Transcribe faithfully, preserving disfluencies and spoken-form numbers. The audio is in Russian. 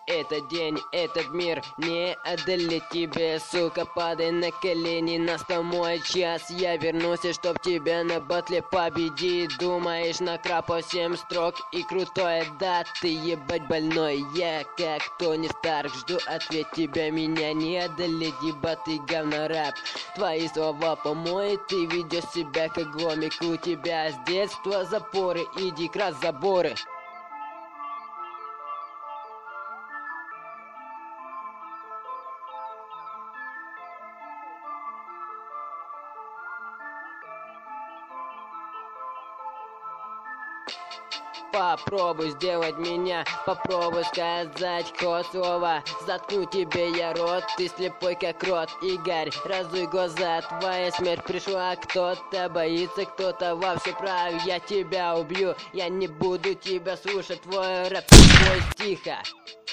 этот день, этот мир не одолеть тебе, сука. Падай на колени, настал мой час. Я вернусь, и чтоб тебя на батле победить. Думаешь, накрапал семь строк и крутое, да, ты ебать больной. Я как Тони Старк, жду ответ тебя, меня не одолеть, ебатый говно рэп. Твои слова помоют, ты ведешь себя как гомик. У тебя с детства запоры, иди крас заборы. Попробуй сделать меня, попробуй сказать ход слова. Заткну тебе я рот, ты слепой как рот. Игорь, разуй глаза, твоя смерть пришла. Кто-то боится, кто-то во все прав. Я тебя убью, я не буду тебя слушать. Твой рэп, твой тихо.